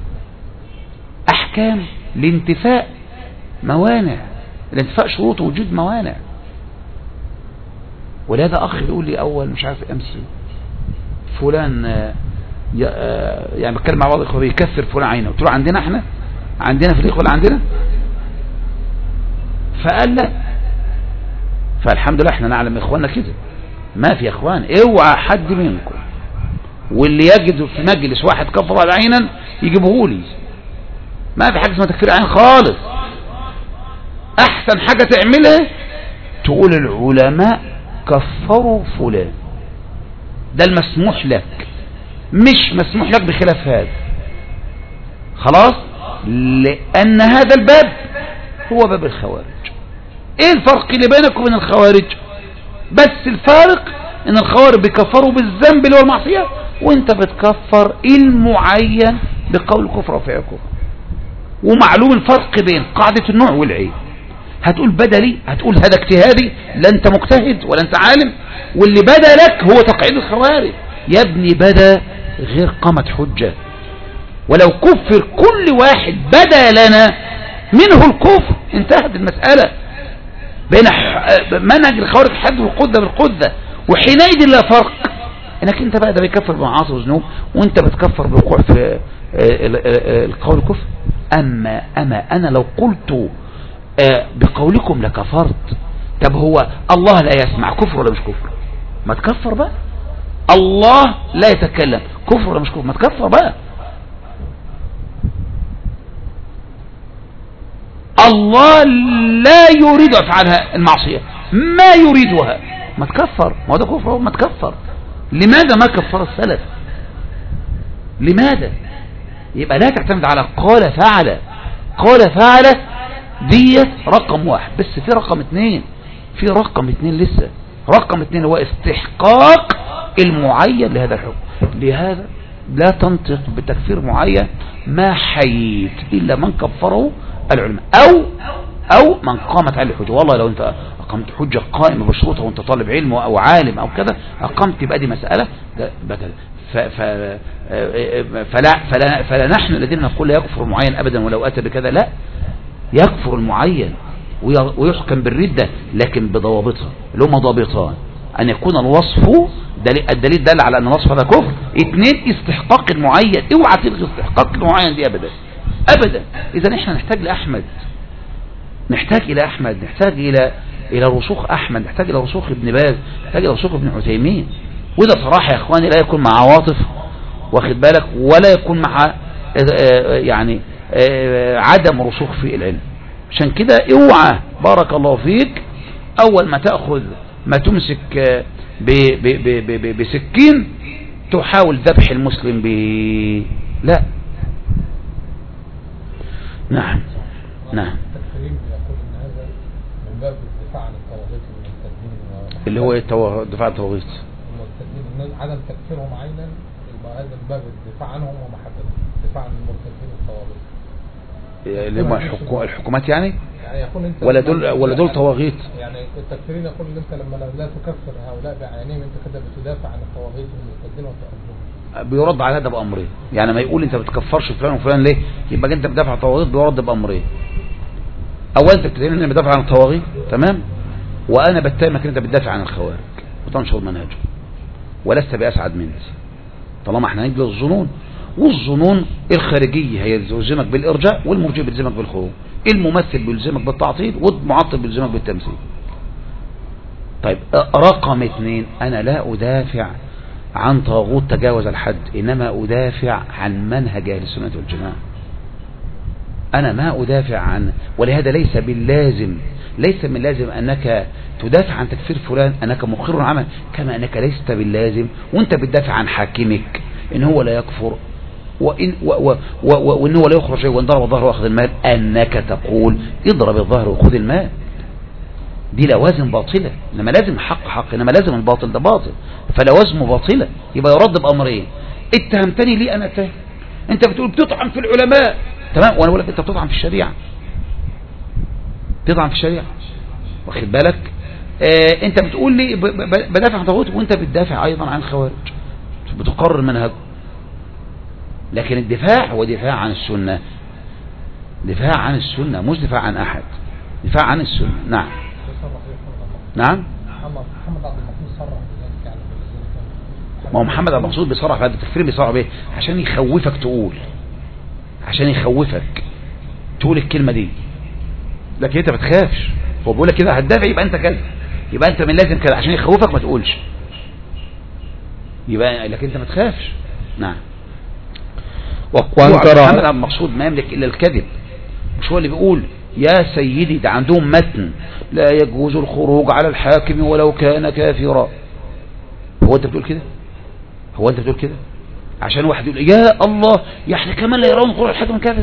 احكام لانتفاء موانع، الانتفاء شروط وجود موانع. ولهذا اخ يقول لي اول مش عارف امس فلان يعني بتكلم مع بعض الاخوه بيكفر فلان عينه، قلت له عندنا احنا عندنا في الاخوه اللي عندنا، فقال لا فالحمد لله احنا نعلم اخواننا كده، ما في اخوان اوعى حد منكم واللي يجد في مجلس واحد كفر واحد عينا يجيبه لي، ما في حاجه اسمها تكفير عين خالص. احسن حاجه تعملها تقول العلماء كفروا فلان، ده المسموح لك، مش مسموح لك بخلاف هذا، خلاص، لان هذا الباب هو باب الخوارج. ايه الفرق اللي بينك وبين الخوارج؟ بس الفارق ان الخوارج بيكفروا بالذنب اللي هو المعصيه، وانت بتكفر المعين بقول الكفر وفعل الكفر. ومعلوم الفرق بين قاعده النوع والعين. هتقول بدلي، هتقول هذا اجتهادي، لا انت مجتهد ولا انت عالم، واللي بدا لك هو تقعيد الخوارج. يا ابني بدا غير قامت حجه، ولو كفر كل واحد بدا لنا منه الكفر انتهت المساله. بين منهج الخوارج حد والقدة بالقدة، وحينئذ لا فرق انك انت بقى ده بيكفر بمعاصي وذنوب وانت بتكفر بالوقوع في القول الكفر. اما اما انا لو قلت بقولكم لكفرت، طب هو الله لا يسمع كفر ولا مش كفر؟ ما تكفر بقى. الله لا يتكلم كفر ولا مش كفر؟ ما تكفر بقى. الله لا يريد افعالها المعصية، ما يريدها، ما تكفر. ما هو ده كفر، ما تكفر. لماذا ما كفر السلف؟ لماذا؟ يبقى لا تعتمد على قال فعل. قال فعل ديت رقم واحد، بس في رقم اثنين، في رقم اثنين لسه. رقم اثنين هو استحقاق المعين لهذا الحكم. لهذا لا تنطق بتكفير معين ما حييت إلا من كفره العلماء أو أو من قامت عليه الحجة. والله لو أنت أقمت حجة قائمة بشروطها وأنت طالب علم أو عالم أو كذا أقمت يبقى دي مسألة بدل. فلا, فلا, فلا نحن الذين نقول لا يكفر المعين أبدا ولو أتى بكذا، لا، يكفر المعين ويحكم بالردة، لكن بضوابطها اللي هم ضابطان: أن يكون الوصف الدليل دل على أن الوصف هذا كفر، اثنين استحقاق المعين. اوعى تلغي استحقاق المعين دي أبدا أبدا. إذا احنا نحتاج لأحمد، نحتاج إلى أحمد، نحتاج إلى إلى رسوخ أحمد، نحتاج إلى رسوخ ابن باز، نحتاج إلى رسوخ ابن عثيمين. وده صراحة يا إخواني لا يكون مع عواطف، واخد بالك، ولا يكون مع يعني عدم رسوخ في العلم. عشان كده اوعى بارك الله فيك أول ما تأخذ ما تمسك ب ب ب ب بسكين تحاول ذبح المسلم ب لا. نعم نعم. اللي هو الدفاع عن الطواغيت، عدم تكفيرهم عينا، يبقى هذا باب الدفاع عنهم ومحبتهم، الدفاع عن المرتدين والطواغيت اللي هم الحكو... الحكومات يعني, يعني يقول انت ولا دول ولا دول طواغيت. يعني التكفيرين يقول ان انت لما لا تكفر هؤلاء بعينهم انت كده بتدافع عن الطواغيت والمرتدين والطواغيت. بيرد على هذا بأمرين، يعني ما يقول انت بتكفرش فلان وفلان ليه، يبقى انت بتدافع عن الطواغيت، بيرد بأمرين: اولا انت بتتهم ان انا بدافع عن الطواغيت، تمام، وانا بتهمك ان انت بتدافع عن الخوارج وتنشر منهجه، ولست بأسعد مني طالما احنا نجي للظنون. والظنون الخارجية هي يلزمك بالإرجاء، والمرجئ بيلزمك بالخروج، الممثل بيلزمك بالتعطيل، والمعطل بيلزمك بالتمثيل. طيب رقم اثنين: انا لا ادافع عن طاغوت تجاوز الحد، انما ادافع عن منهج اهل السنة والجماعة. انا ما ادافع عن، ولهذا ليس باللازم ليس من لازم انك تدافع عن تكفير فلان انك مقر عمل، كما انك ليست باللازم وانت بتدافع عن حاكمك ان هو لا يكفر وإن و و و وانه لا يخرج وان ضرب الظهر واخذ المال انك تقول اضرب الظهر وخذ المال. دي لوازم باطلة، انما لازم حق حق، انما لازم الباطل ده باطل، فلوازمه باطلة. يبقى يرد بأمرين: اتهمتني ليه انا اتهم؟ انت بتقول بتطعن في العلماء، تمام، وانا بقول لك انت بتطعن في الشريعة، بتطعن في الشريعة، واخد بالك. اه انت بتقول لي بدافع عن طاغوت وانت بتدافع ايضا عن الخوارج، بتقرر منهج. لكن الدفاع هو دفاع عن السنة، دفاع عن السنة، مش دفاع عن احد، دفاع عن السنة. نعم نعم. محمد عبد المقصود صرح يعني، ما هو محمد عبد المقصود بيصرح بهذا التكفير، بيصرح به عشان يخوفك تقول، عشان يخوفك تقول الكلمة دي، لكن انت ما تخافش. هو بيقول لك كده هتدافع يبقى انت كذا، يبقى انت من لازم كده عشان يخوفك ما تقولش، يبقى لكن انت ما تخافش. نعم. وانكر المقصود ما يملك الا الكذب، مش هو اللي بيقول يا سيدي، ده عندهم متن لا يجوز الخروج على الحاكم ولو كان كافرا. هو انت بتقول كده؟ هو انت بتقول كده عشان واحد يقول يا الله يا احنا كمان لا يرون خروج الحاكم كافر؟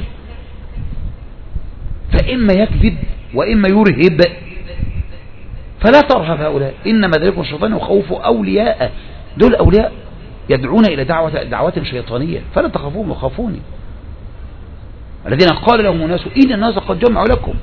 فإما يكذب وإما يرهب، فلا ترهب هؤلاء، إنما ذلكم الشيطان يخوف أولياء، دول أولياء يدعون إلى دعوة دعوات شيطانية، فلا تخافوهم وخافوني الذين قال لهم الناس إن الناس قد جمعوا لكم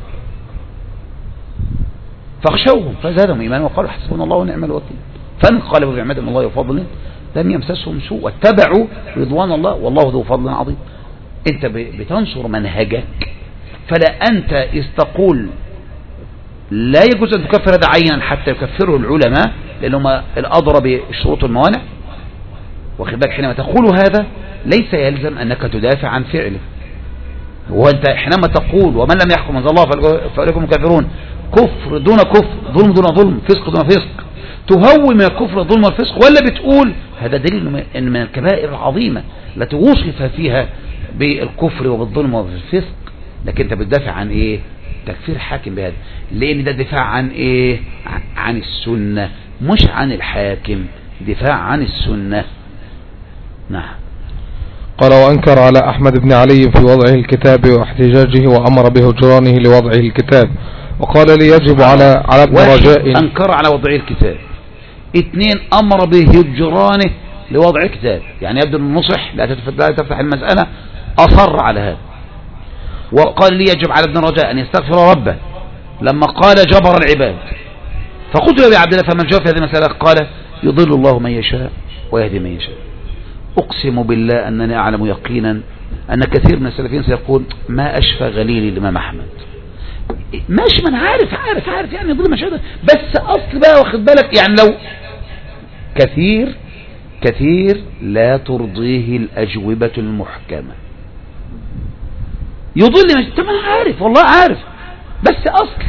فاخشوهم فزادهم إيمانا وقالوا حسبنا الله ونعم الوكيل فانقلبوا بنعمة من الله وفضل لم يمسسهم سوء واتبعوا رضوان الله والله ذو فضل عظيم. أنت بتنصر منهجك، فلا أنت استقول لا يجوز أن تكفر هذا عينا حتى يكفره العلماء لأنهم الأضرى بالشروط والموانع، واخد بالك؟ حينما تقول هذا ليس يلزم أنك تدافع عن فعله. وأنت حينما تقول ومن لم يحكم أنزل الله فأولئكم كافرون، كفر دون كفر، ظلم دون ظلم، فسق دون فسق، تهوي من الكفر والظلم والفسق، ولا بتقول هذا دليل أن من الكبائر العظيمة التي وصف فيها بالكفر وبالظلم وبالفسق، لكن أنت بتدافع عن إيه؟ تكفير حاكم بهذا، لأن ده دفاع عن إيه؟ عن السنة مش عن الحاكم، دفاع عن السنة. نعم. قال وأنكر على أحمد بن علي في وضعه الكتاب واحتجاجه وأمر بهجرانه لوضعه الكتاب، وقال لي يجب على على ابن رجاء. أنكر على وضعه الكتاب. اثنين أمر بهجرانه لوضع الكتاب، يعني يبدو النصح لا تفتح المسألة، أصر على هذا. وقال لي يجب على ابن رجاء أن يستغفر ربه لما قال جبر العباد، فقلت له يا عبد الله فمن جاء في هذه المسألة؟ قال يضل الله من يشاء ويهدي من يشاء. أقسم بالله أنني أعلم يقينا أن كثير من السلفيين سيقول ما أشفى غليلي الإمام أحمد. ماشي، من عارف عارف عارف يعني يضل مشاهده، بس أصل بقى واخد بالك يعني لو كثير كثير لا ترضيه الأجوبة المحكمة، يضل مش طب انا عارف والله عارف بس اصل.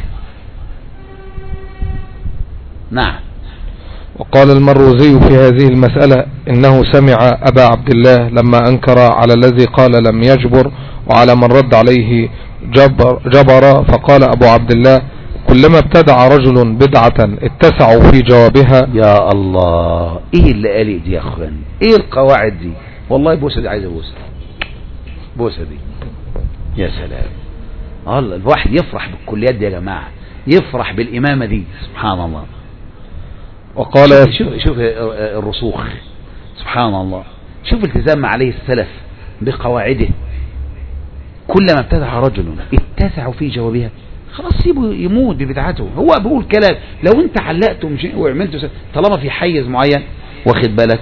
نعم. وقال المروزي في هذه المسألة انه سمع ابا عبد الله لما انكر على الذي قال لم يجبر وعلى من رد عليه جبر, جبر فقال ابو عبد الله كلما ابتدع رجل بدعة اتسعوا في جوابها. يا الله ايه اللي قالي دي يا اخوان، ايه القواعد دي؟ والله بوسة دي عايزة بوسة، بوسة دي يا سلام. الله الواحد يفرح بالكليات دي يا جماعة، يفرح بالإمامة دي سبحان الله. وقال شوف, شوف الرسوخ سبحان الله، شوف التزام عليه السلف بقواعده. كلما ابتدع رجل اتسعوا في جوابها، خلاص سيبه يموت ببدعته. هو بيقول كلام لو انت علقته وعملته طالما في حيز معين واخد بالك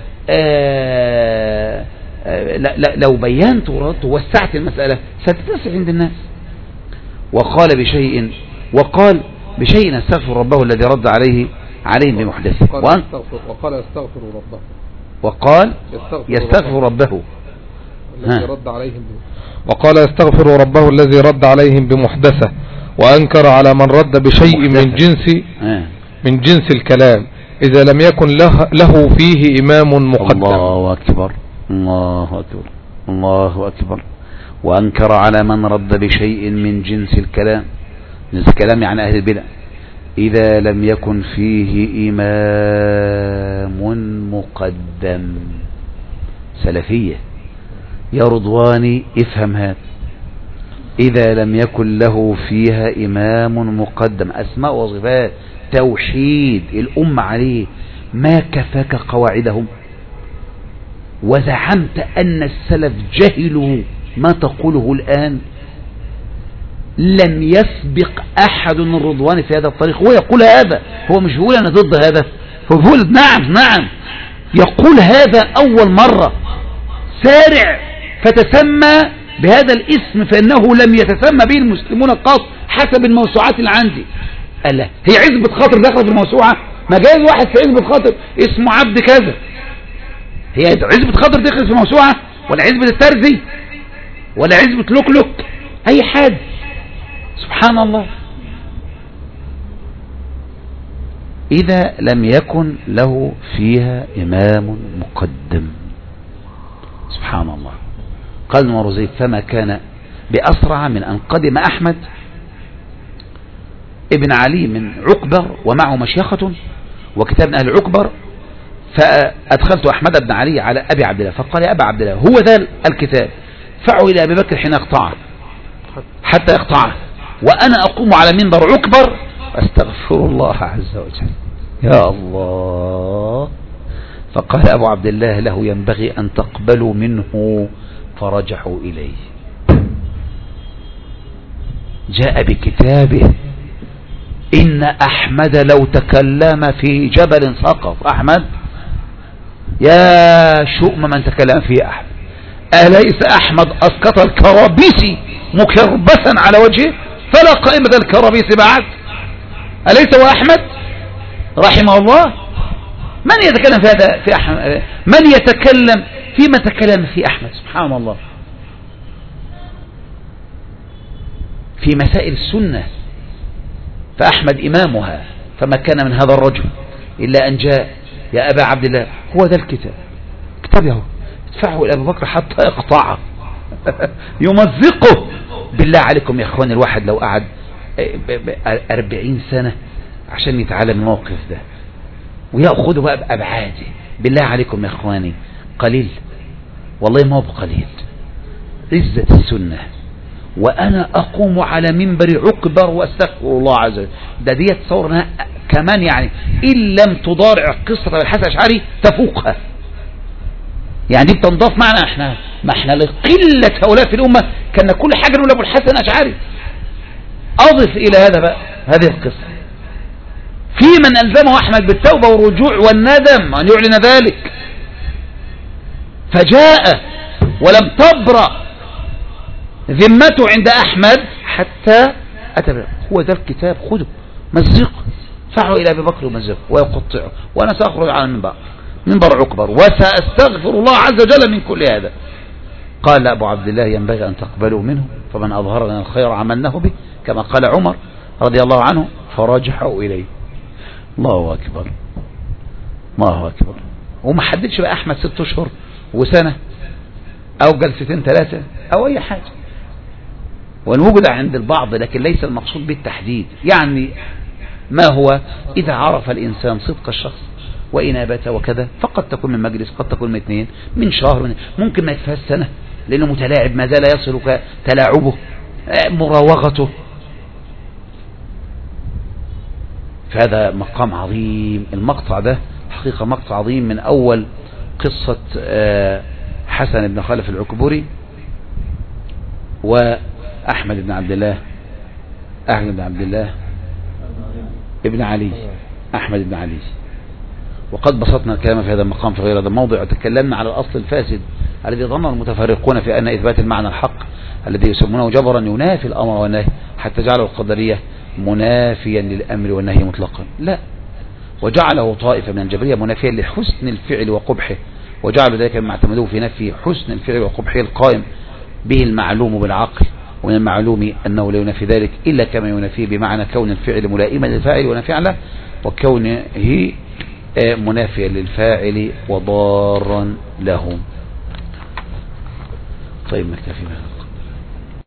آه لا لا لو بينت وردت ووسعت المسألة ستتسع عند الناس. وقال بشيء وقال بشيء استغفر ربه الذي رد عليه عليهم بمحدثه. وقال يستغفر ربه وقال يستغفر ربه الذي رد عليهم وقال يستغفر ربه الذي رد عليهم بمحدثه، وأنكر على من رد بشيء من جنس من جنس الكلام إذا لم يكن له, له فيه إمام مقدم. الله أكبر الله أكبر الله أكبر. وأنكر على من رد بشيء من جنس الكلام، جنس الكلام يعني أهل البدع، إذا لم يكن فيه إمام مقدم. سلفية يا رضواني افهم هذا، إذا لم يكن له فيها إمام مقدم، أسماء وصفات توحيد الأمة عليه، ما كفاك قواعدهم وزعمت أن السلف جهلوا ما تقوله الآن؟ لم يسبق أحد من الرضوان في هذا الطريق. هو يقول هذا، هو مش بيقول أنا ضد هذا، هو بيقول نعم نعم يقول هذا أول مرة. سارع فتسمى بهذا الاسم فإنه لم يتسمى به المسلمون قط حسب الموسوعات اللي عندي. ألا هي عزبة خاطر داخل في الموسوعة؟ ما جايز واحد في عزبة خاطر اسمه عبد كذا، هي عزبة خاطر داخل في الموسوعة ولا عزبة الترزي ولا عزبة لوكلوك أي حد؟ سبحان الله. إذا لم يكن له فيها إمام مقدم. سبحان الله. قال المروزي فما كان بأسرع من أن قدم أحمد ابن علي من عكبر ومعه مشيخة وكتاب من أهل عكبر، فأدخلت أحمد بن علي على أبي عبد الله فقال يا أبا عبد الله هو ذا الكتاب، فعوا إلى أبي بكر حين اقطعه حتى اقطعه، وأنا أقوم على منبر عكبر أستغفر الله عز وجل. يا الله. فقال أبو عبد الله له ينبغي أن تقبلوا منه، فرجعوا إليه. جاء بكتابه إن أحمد لو تكلم في جبل سقط. أحمد يا شؤم من تكلم فيه أحمد، أليس أحمد أسقط الكرابيسي مكربسا على وجهه فلا قائمة الكرابيس بعد؟ أليس هو أحمد رحمه الله؟ من يتكلم في هذا في أحمد؟ من يتكلم فيما تكلم في أحمد؟ سبحان الله. في مسائل السنة فأحمد إمامها، فما كان من هذا الرجل إلا أن جاء يا أبا عبد الله هو ذا الكتاب، كتابه ادفعه إلى أبي بكر حتى يقطعه يمزقه. بالله عليكم يا إخواني، الواحد لو قعد أربعين سنة عشان يتعلم الموقف ده ويأخذه بقى بأبعاده، بالله عليكم يا إخواني قليل والله، ما هو بقليل. عزة السنة وأنا أقوم على منبر عكبر واستغفر الله عز وجل، ده دي تصور كمان يعني إن لم تضارع قصة الحسن الأشعري تفوقها، يعني دي بتنضاف معنا احنا، ما احنا لقلة هؤلاء في الأمة كان كل حاجة نقول أبو الحسن الأشعري. أضف إلى هذا بقى هذه القصة في من ألزمه أحمد بالتوبة والرجوع والندم أن يعلن ذلك، فجاء ولم تبرأ ذمته عند أحمد حتى أتى به. هو ذا الكتاب خذه مزقه، فعوا إلى أبي بكر ومزقه ويقطعه، وأنا سأخرج على المنبر منبر عكبر وسأستغفر الله عز وجل من كل هذا. قال أبو عبد الله ينبغي أن تقبلوا منه، فمن أظهر لنا الخير عملناه به، كما قال عمر رضي الله عنه، فرجعوا إليه. الله أكبر الله أكبر. وما حددش بقى أحمد ست أشهر وسنة أو جلستين ثلاثة أو أي حاجة، والوجود عند البعض، لكن ليس المقصود بالتحديد. يعني ما هو إذا عرف الإنسان صدق الشخص وإنابته وكذا، فقد تكون من مجلس، قد تكون من اثنين، من شهر، من ممكن ما يتفاس سنة، لأنه متلاعب ما زال يصلك تلاعبه مراوغته. فهذا مقام عظيم. المقطع ده حقيقة مقطع عظيم من أول قصة حسن بن خلف العكبري وأحمد بن عبد الله أحمد بن عبد الله ابن علي أحمد بن علي. وقد بسطنا الكلام في هذا المقام في غير هذا الموضع، وتكلمنا على الأصل الفاسد الذي ظن المتفرقون في أن إثبات المعنى الحق الذي يسمونه جبرا ينافي الأمر والنهي، حتى جعله القدرية منافيا للأمر والنهي مطلقا. لا، وجعله طائفة من الجبرية منافيا لحسن الفعل وقبحه، وجعلوا ذلك مما اعتمدوه في نفي حسن الفعل وقبحه القائم به المعلوم بالعقل، ومن المعلوم أنه لا ينافي ذلك إلا كما ينافيه بمعنى كون الفعل ملائما للفاعل ونافعا له، وكونه منافيا للفاعل وضارا له. طيب نكتفي بهذا.